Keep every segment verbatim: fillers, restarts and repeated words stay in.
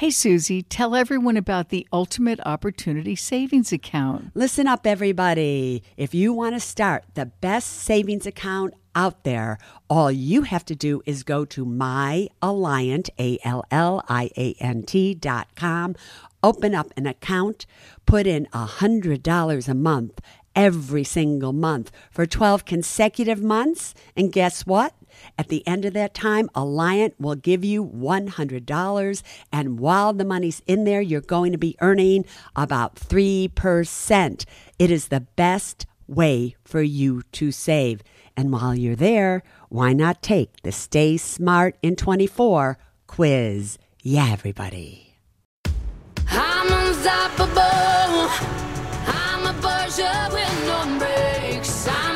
Hey, Susie, tell everyone about the Ultimate Opportunity Savings Account. Listen up, everybody. If you want to start the best savings account out there, all you have to do is go to myalliant, A L L I A N T dot com, open up an account, put in one hundred dollars a month every single month for twelve consecutive months, and guess what? At the end of that time, Alliant will give you one hundred dollars, and while the money's in there, you're going to be earning about three percent. It is the best way for you to save. And while you're there, why not take the Stay Smart in twenty-four quiz? Yeah, everybody. I'm unstoppable. I'm a Porsche with no brakes. I'm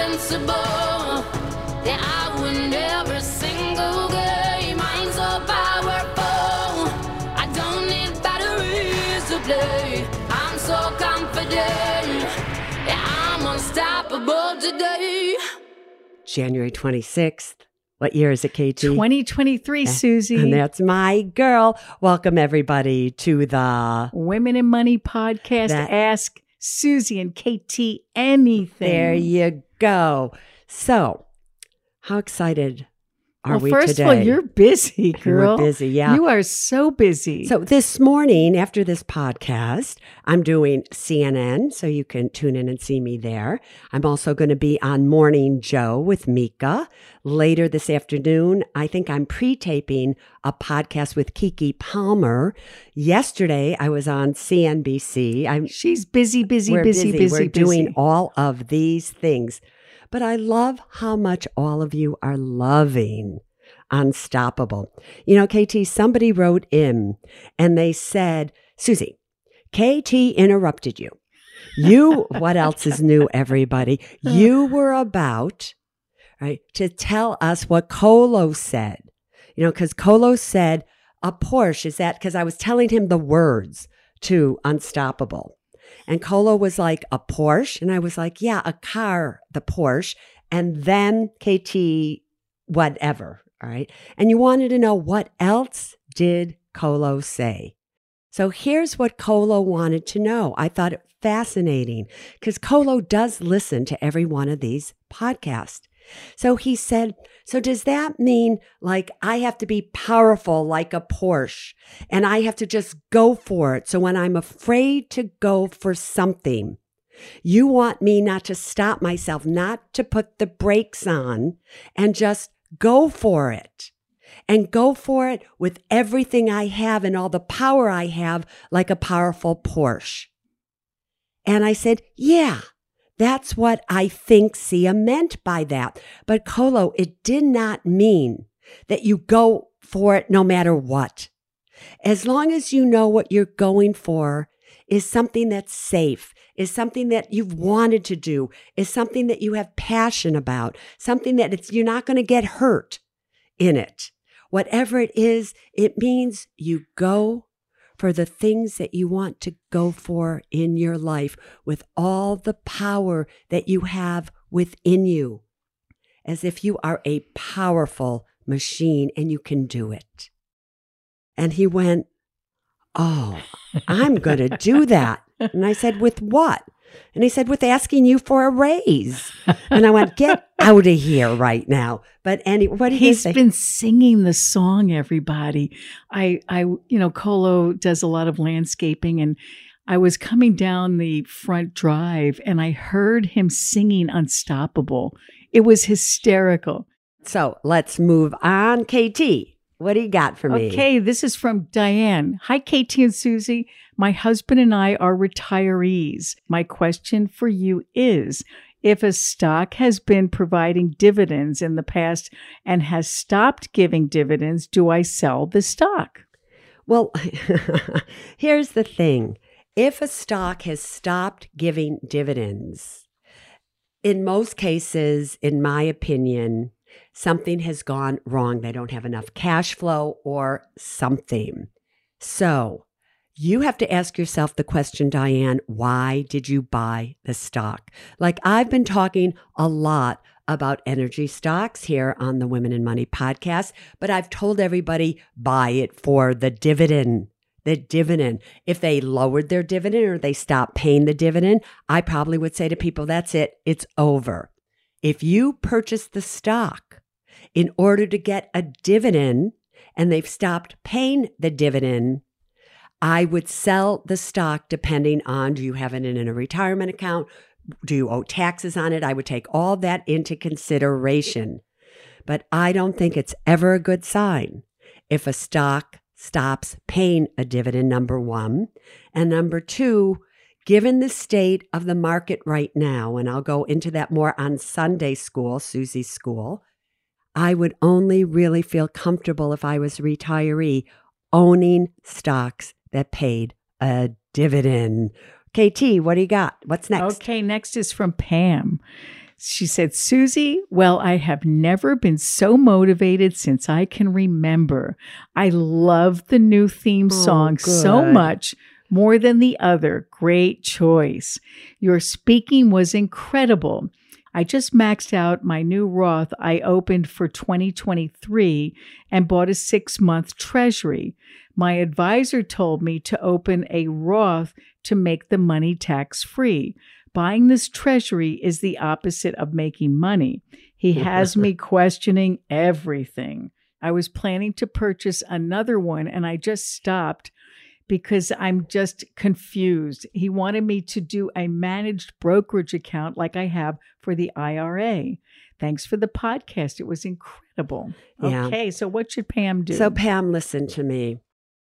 invincible. Yeah, I win every single game. I'm so powerful. I don't need batteries to play. I'm so confident. Yeah, I'm unstoppable today. January twenty-sixth. What year is it, K T? twenty twenty-three, Susie. And that's my girl. Welcome, everybody, to the Women in Money podcast. That- Ask Susie and K T anything. There you go. So, how excited are well, we first today? of all, you're busy, girl. We're busy, yeah. You are so busy. So this morning, after this podcast, I'm doing C N N, so you can tune in and see me there. I'm also going to be on Morning Joe with Mika. Later this afternoon, I think I'm pre-taping a podcast with Kiki Palmer. Yesterday, I was on C N B C. I'm, She's busy, busy, we're busy, busy, We're busy. doing all of these things. But I love how much all of you are loving Unstoppable. You know, K T, somebody wrote in and they said, Susie, K T interrupted you. You, what else is new, everybody? You were about, right, to tell us what Colo said. You know, because Colo said, a Porsche, is that, because I was telling him the words to Unstoppable. And Colo was like, a Porsche? And I was like, yeah, a car, the Porsche. And then K T, whatever, all right? And you wanted to know, what else did Colo say? So here's what Colo wanted to know. I thought it fascinating because Colo does listen to every one of these podcasts. So he said, so does that mean like I have to be powerful like a Porsche and I have to just go for it? So when I'm afraid to go for something, you want me not to stop myself, not to put the brakes on and just go for it and go for it with everything I have and all the power I have like a powerful Porsche. And I said, yeah. That's what I think Sia meant by that. But Colo, it did not mean that you go for it no matter what. As long as you know what you're going for is something that's safe, is something that you've wanted to do, is something that you have passion about, something that it's, you're not going to get hurt in it. Whatever it is, it means you go for the things that you want to go for in your life with all the power that you have within you, as if you are a powerful machine and you can do it. And he went, oh, I'm going to do that. And I said, with what? And he said, with asking you for a raise. And I went, get out of here right now. But any, what did He's say? been singing the song, everybody. I, I, you know, Colo does a lot of landscaping, and I was coming down the front drive and I heard him singing Unstoppable. It was hysterical. So let's move on. K T, what do you got for me? Okay, this is from Diane. Hi, K T and Susie. My husband and I are retirees. My question for you is, if a stock has been providing dividends in the past and has stopped giving dividends, do I sell the stock? Well, here's the thing. If a stock has stopped giving dividends, in most cases, in my opinion, something has gone wrong. They don't have enough cash flow or something. So you have to ask yourself the question, Diane, why did you buy the stock? Like I've been talking a lot about energy stocks here on the Women in Money podcast, but I've told everybody buy it for the dividend the dividend. If they lowered their dividend or they stopped paying the dividend, I probably would say to people, that's it, it's over. If you purchase the stock in order to get a dividend and they've stopped paying the dividend, I would sell the stock depending on, do you have it in a retirement account? Do you owe taxes on it? I would take all that into consideration. But I don't think it's ever a good sign if a stock stops paying a dividend, number one. And number two, given the state of the market right now, and I'll go into that more on Sunday school, Susie's school, I would only really feel comfortable if I was a retiree owning stocks that paid a dividend. K T, what do you got? What's next? Okay, next is from Pam. She said, Susie, well, I have never been so motivated since I can remember. I love the new theme Oh, song so good. much, more than the other. Great choice. Your speaking was incredible. I just maxed out my new Roth I opened for twenty twenty-three and bought a six-month treasury. My advisor told me to open a Roth to make the money tax-free. Buying this treasury is the opposite of making money. He has me questioning everything. I was planning to purchase another one and I just stopped because I'm just confused. He wanted me to do a managed brokerage account like I have for the I R A. Thanks for the podcast. It was incredible. Yeah. Okay, so what should Pam do? So, Pam, listen to me.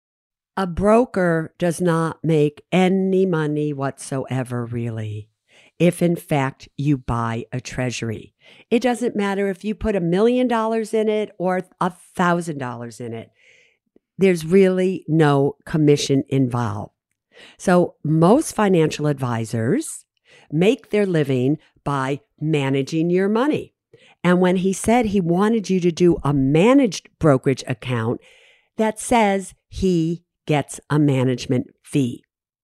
A broker does not make any money whatsoever, really, if in fact you buy a treasury. It doesn't matter if you put a million dollars in it or a thousand dollars in it. There's really no commission involved. So most financial advisors make their living by managing your money. And when he said he wanted you to do a managed brokerage account, that says he gets a management fee.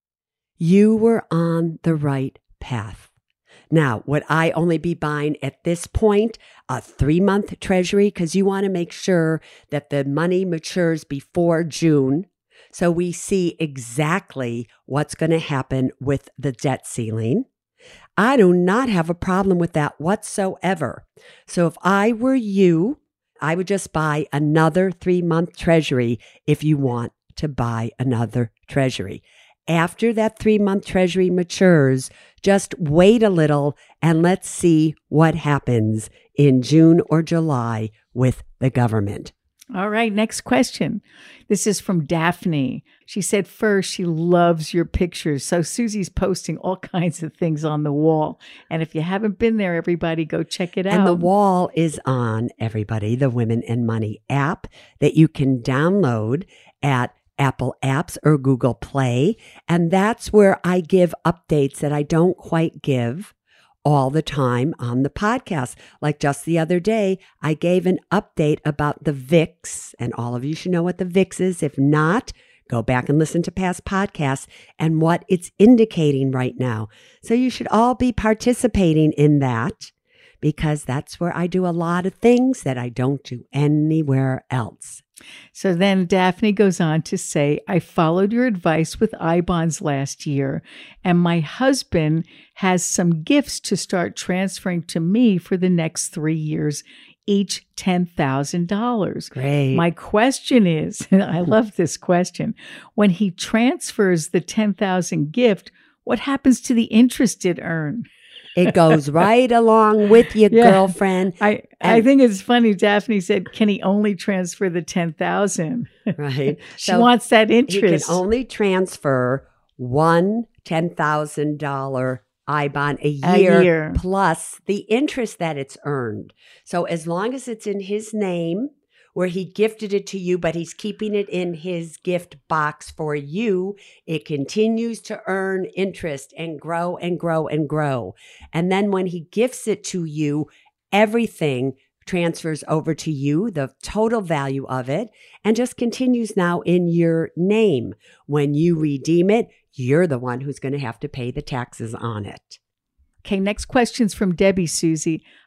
You were on the right path. Now, would I only be buying at this point a three-month treasury? Because you want to make sure that the money matures before June. So we see exactly what's going to happen with the debt ceiling. I do not have a problem with that whatsoever. So if I were you, I would just buy another three-month treasury if you want to buy another treasury. After that three-month treasury matures, just wait a little and let's see what happens in June or July with the government. All right, next question. This is from Daphne. She said first she loves your pictures. So Susie's posting all kinds of things on the wall. And if you haven't been there, everybody go check it out. And the wall is on, everybody, the Women and Money app that you can download at Apple Apps or Google Play. And that's where I give updates that I don't quite give all the time on the podcast. Like just the other day, I gave an update about the V I X, and all of you should know what the V I X is. If not, go back and listen to past podcasts and what it's indicating right now. So you should all be participating in that because that's where I do a lot of things that I don't do anywhere else. So then Daphne goes on to say, I followed your advice with I-bonds last year, and my husband has some gifts to start transferring to me for the next three years, each ten thousand dollars. Great. My question is, I love this question, when he transfers the ten thousand dollars gift, what happens to the interest it earned? It goes right along with you, Yeah. girlfriend. I, I think it's funny. Daphne said, can he only transfer the ten thousand dollars? Right. She wants that interest. He can only transfer one ten thousand dollars I-bond a A year, year. plus the interest that it's earned. So as long as it's in his name, where he gifted it to you, but he's keeping it in his gift box for you, it continues to earn interest and grow and grow and grow. And then when he gifts it to you, everything transfers over to you, the total value of it, and just continues now in your name. When you redeem it, you're the one who's going to have to pay the taxes on it. Okay, next question's from Debbie, Susie.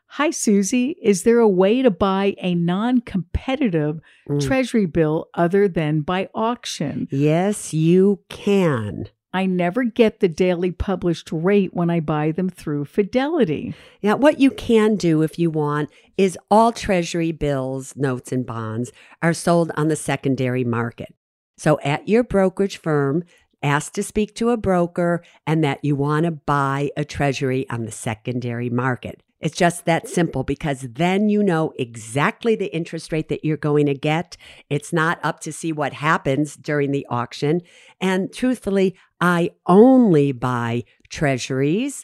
Hi, Susie. Is there a way to buy a non-competitive Mm. treasury bill other than by auction? Yes, you can. I never get the daily published rate when I buy them through Fidelity. Now, what you can do if you want is all treasury bills, notes, and bonds are sold on the secondary market. So at your brokerage firm, ask to speak to a broker and that you want to buy a treasury on the secondary market. It's just that simple because then you know exactly the interest rate that you're going to get. It's not up to see what happens during the auction. And truthfully, I only buy treasuries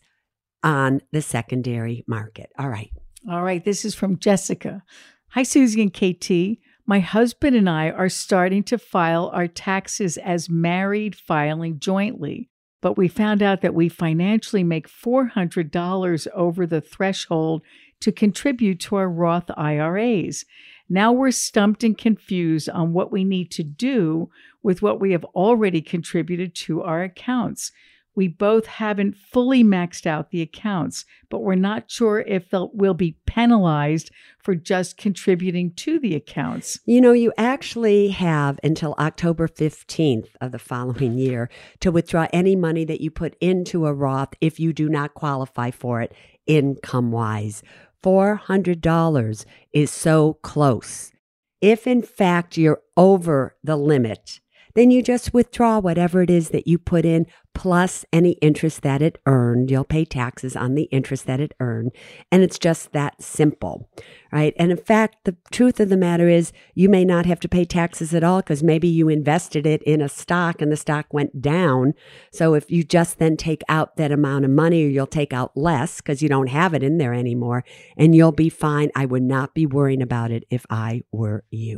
on the secondary market. All right. All right. This is from Jessica. Hi, Susie and K T. My husband and I are starting to file our taxes as married, filing jointly. But we found out that we financially make four hundred dollars over the threshold to contribute to our Roth I R As. Now we're stumped and confused on what we need to do with what we have already contributed to our accounts. We both haven't fully maxed out the accounts, but we're not sure if they'll, we'll be penalized for just contributing to the accounts. You know, you actually have until October fifteenth of the following year to withdraw any money that you put into a Roth if you do not qualify for it income-wise. four hundred dollars is so close. If, in fact, you're over the limit, then you just withdraw whatever it is that you put in plus any interest that it earned. You'll pay taxes on the interest that it earned. And it's just that simple, right? And in fact, the truth of the matter is you may not have to pay taxes at all because maybe you invested it in a stock and the stock went down. So if you just then take out that amount of money, or you'll take out less because you don't have it in there anymore, and you'll be fine. I would not be worrying about it if I were you.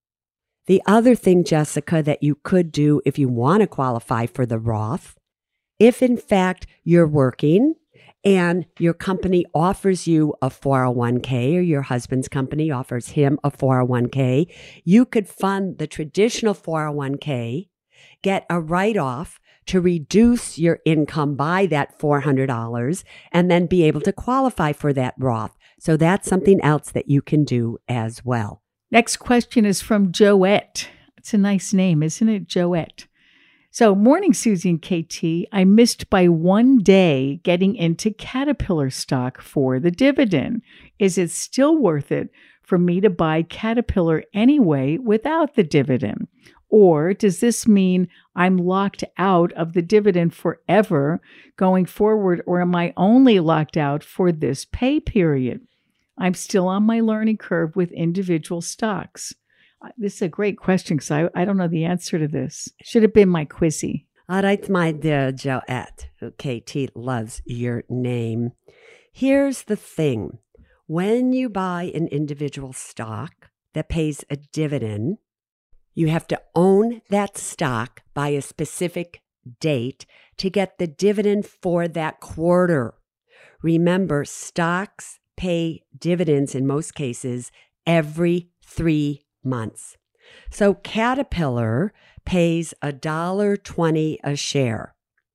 The other thing, Jessica, that you could do if you want to qualify for the Roth, if in fact you're working and your company offers you a four oh one k or your husband's company offers him a four oh one k, you could fund the traditional four oh one k, get a write-off to reduce your income by that four hundred dollars, and then be able to qualify for that Roth. So that's something else that you can do as well. Next question is from Joette. It's a nice name, isn't it, Joette? So, morning, Susie and K T. I missed by one day getting into Caterpillar stock for the dividend. Is it still worth it for me to buy Caterpillar anyway without the dividend? Or does this mean I'm locked out of the dividend forever going forward, or am I only locked out for this pay period? I'm still on my learning curve with individual stocks. This is a great question because I, I don't know the answer to this. Should have been my quizzy. All right, my dear Joette, who K T loves your name. Here's the thing. When you buy an individual stock that pays a dividend, you have to own that stock by a specific date to get the dividend for that quarter. Remember, stocks pay dividends in most cases every three months. So Caterpillar pays one dollar twenty a share,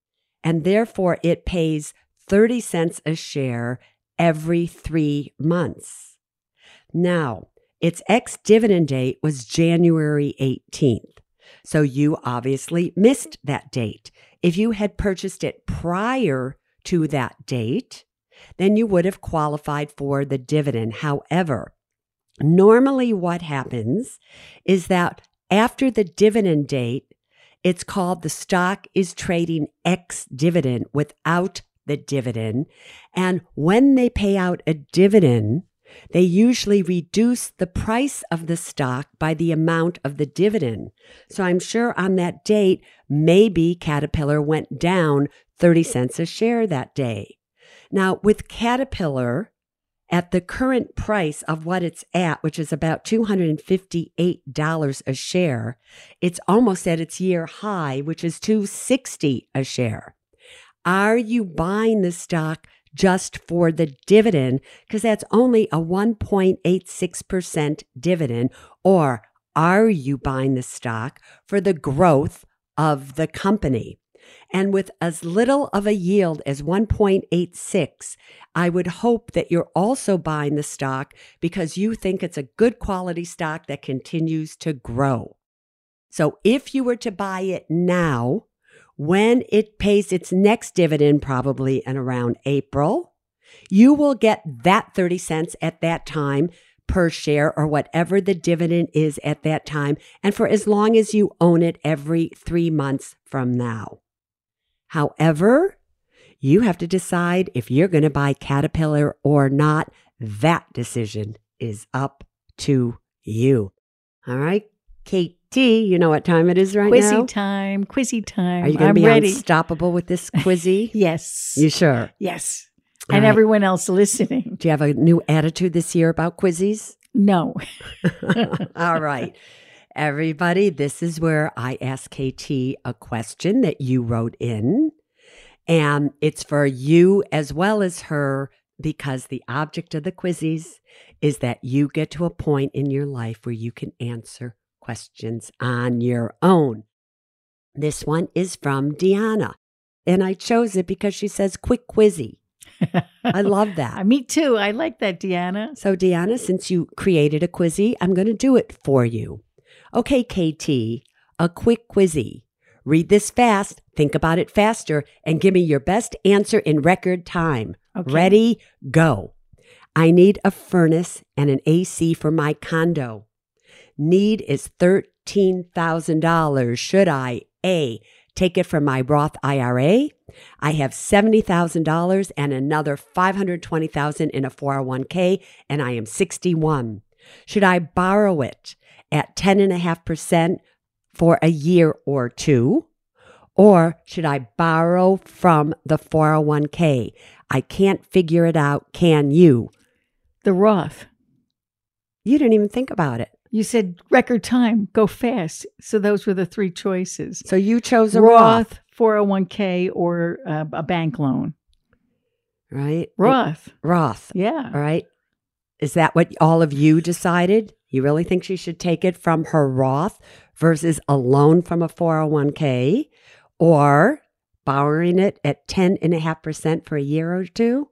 and therefore it pays thirty cents a share every three months. Now, its ex-dividend date was January eighteenth, so you obviously missed that date. If you had purchased it prior to that date, then you would have qualified for the dividend. However, normally what happens is that after the dividend date, it's called the stock is trading ex-dividend without the dividend. And when they pay out a dividend, they usually reduce the price of the stock by the amount of the dividend. So I'm sure on that date, maybe Caterpillar went down thirty cents a share that day. Now, with Caterpillar, at the current price of what it's at, which is about two hundred fifty-eight dollars a share, it's almost at its year high, which is two hundred sixty dollars a share. Are you buying the stock just for the dividend? Because that's only a one point eight six percent dividend. Or are you buying the stock for the growth of the company? And with as little of a yield as one point eight six, I would hope that you're also buying the stock because you think it's a good quality stock that continues to grow. So if you were to buy it now, when it pays its next dividend, probably in around April, you will get that thirty cents at that time per share or whatever the dividend is at that time, and for as long as you own it every three months from now. However, you have to decide if you're going to buy Caterpillar or not. That decision is up to you. All right, Katie, you know what time it is right Quizzy now? time, quizzy time. Are you going I'm to be ready. unstoppable with this quizzy? Yes. You sure? Yes. All And right. everyone else listening. Do you have a new attitude this year about quizzies? No. All right. Everybody, this is where I ask K T a question that you wrote in. And it's for you as well as her, because the object of the quizzies is that you get to a point in your life where you can answer questions on your own. This one is from Deanna. And I chose it because she says quick quizzy. I love that. Me too. I like that, Deanna. So, Deanna, since you created a quizzy, I'm going to do it for you. Okay, K T, a quick quizzy. Read this fast, think about it faster, and give me your best answer in record time. Okay. Ready? Go. I need a furnace and an A C for my condo. Need is thirteen thousand dollars. Should I A, take it from my Roth I R A? I have seventy thousand dollars and another five hundred twenty thousand dollars in a four oh one k, and I am sixty-one. Should I borrow it at ten point five percent for a year or two? Or should I borrow from the four oh one k? I can't figure it out. Can you? The Roth. You didn't even think about it. You said record time, go fast. So those were the three choices. So you chose a Roth, Roth, four oh one k, or uh, a bank loan. right? Roth. Roth. Yeah. All right. Is that what all of you decided? You really think she should take it from her Roth versus a loan from a four oh one k, or borrowing it at ten point five percent for a year or two?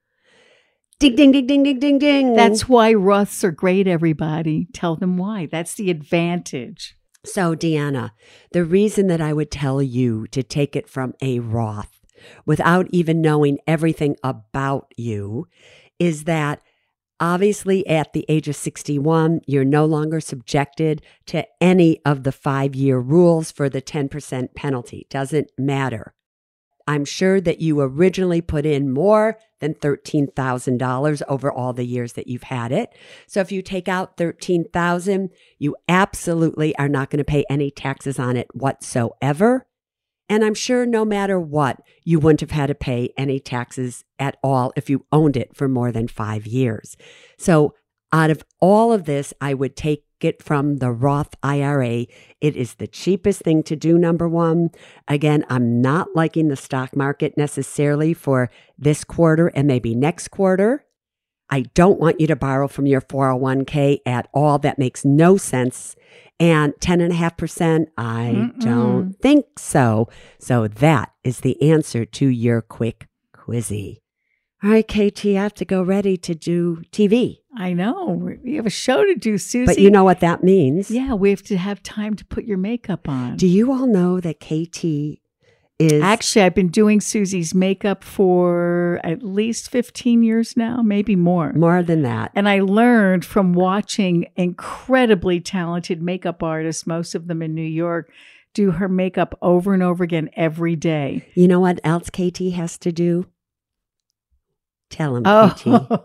Ding, ding, ding, ding, ding, ding, ding. That's why Roths are great, everybody. Tell them why. That's the advantage. So, Deanna, the reason that I would tell you to take it from a Roth without even knowing everything about you is that obviously at the age of sixty-one, you're no longer subjected to any of the five-year rules for the ten percent penalty. Doesn't matter. I'm sure that you originally put in more than thirteen thousand dollars over all the years that you've had it. So if you take out thirteen thousand dollars, you absolutely are not going to pay any taxes on it whatsoever. And I'm sure no matter what, you wouldn't have had to pay any taxes at all if you owned it for more than five years. So out of all of this, I would take it from the Roth I R A. It is the cheapest thing to do, number one. Again, I'm not liking the stock market necessarily for this quarter and maybe next quarter. I don't want you to borrow from your four oh one k at all. That makes no sense. And ten point five percent, I Mm-mm. don't think so. So that is the answer to your quick quizzy. All right, K T, I have to go ready to do T V. I know. We have a show to do, Susie. But you know what that means. Yeah, we have to have time to put your makeup on. Do you all know that K T is... Actually, I've been doing Susie's makeup for at least fifteen years now, maybe more. more than that. And I learned from watching incredibly talented makeup artists, most of them in New York, do her makeup over and over again every day. You know what else K T has to do? Tell him, K T. Oh,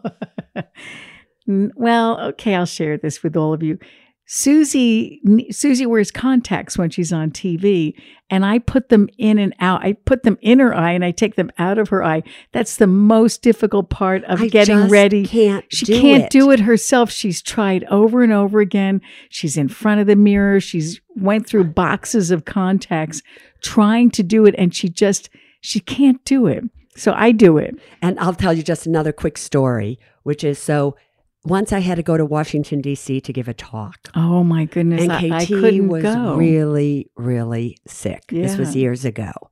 N- well, okay, I'll share this with all of you. Susie, Susie wears contacts when she's on T V, and I put them in and out. I put them in her eye and I take them out of her eye. That's the most difficult part of I getting just ready. Can't She do can't it. do it herself. She's tried over and over again. She's in front of the mirror. She's went through boxes of contacts trying to do it, and she just, she can't do it. So I do it. And I'll tell you just another quick story, which is so once I had to go to Washington, D C to give a talk. Oh my goodness. And I, K I T couldn't was go. really, really sick. This was Yeah. years ago.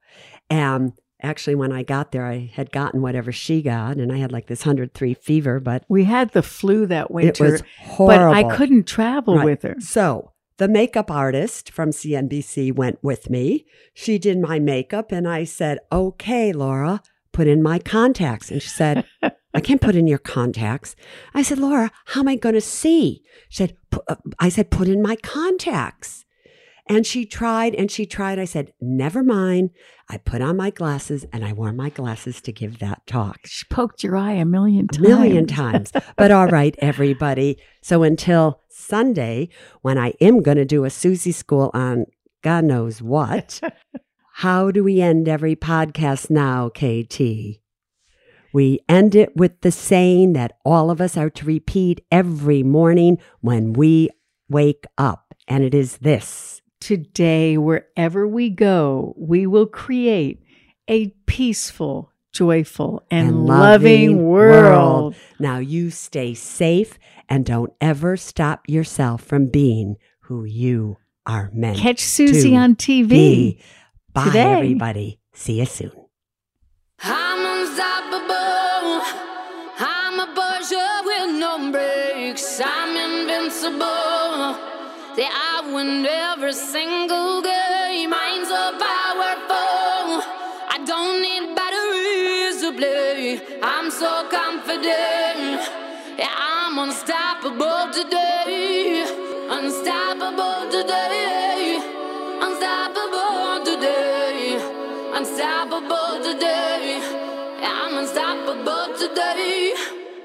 And actually, when I got there, I had gotten whatever she got, and I had like this one hundred three fever, but We had the flu that winter, it was horrible. but I couldn't travel Right. with her. So the makeup artist from C N B C went with me. She did my makeup, and I said, okay, Laura, put in my contacts. And she said, I can't put in your contacts. I said, Laura, how am I going to see? She said, "Pu- uh," I said, put in my contacts. And she tried and she tried. I said, never mind. I put on my glasses and I wore my glasses to give that talk. She poked your eye a million A times. million times. But all right, everybody. So until Sunday, when I am going to do a Susie School on God knows what, how do we end every podcast now, K T? We end it with the saying that all of us are to repeat every morning when we wake up. And it is this. Today, wherever we go, we will create a peaceful, joyful, and, And loving, loving world. world. Now you stay safe and don't ever stop yourself from being who you are meant Catch Susie to on T V. be. Bye, today. everybody. See you soon. I'm unstoppable. I'm a Porsche with no brakes. I'm invincible. Say I win every single game. I'm so powerful. I don't need batteries to play. I'm so confident. Yeah, I'm unstoppable today. Unstoppable today. Unstoppable today. Unstoppable today. Yeah, I'm unstoppable today.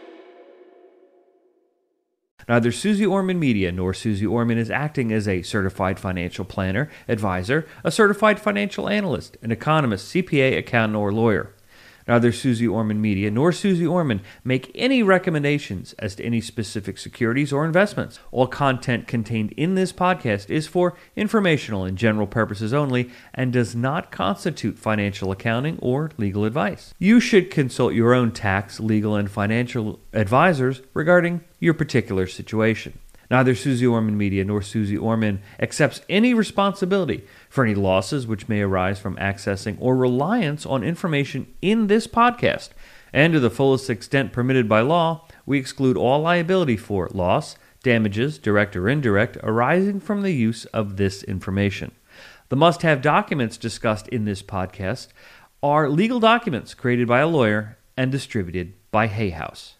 Neither Susie Orman Media nor Susie Orman is acting as a certified financial planner, advisor, a certified financial analyst, an economist, C P A, accountant, or lawyer. Neither Susie Orman Media nor Susie Orman make any recommendations as to any specific securities or investments. All content contained in this podcast is for informational and general purposes only and does not constitute financial accounting or legal advice. You should consult your own tax, legal, and financial advisors regarding your particular situation. Neither Susie Orman Media nor Susie Orman accepts any responsibility for any losses which may arise from accessing or reliance on information in this podcast. And to the fullest extent permitted by law, we exclude all liability for loss, damages, direct or indirect, arising from the use of this information. The must-have documents discussed in this podcast are legal documents created by a lawyer and distributed by Hay House.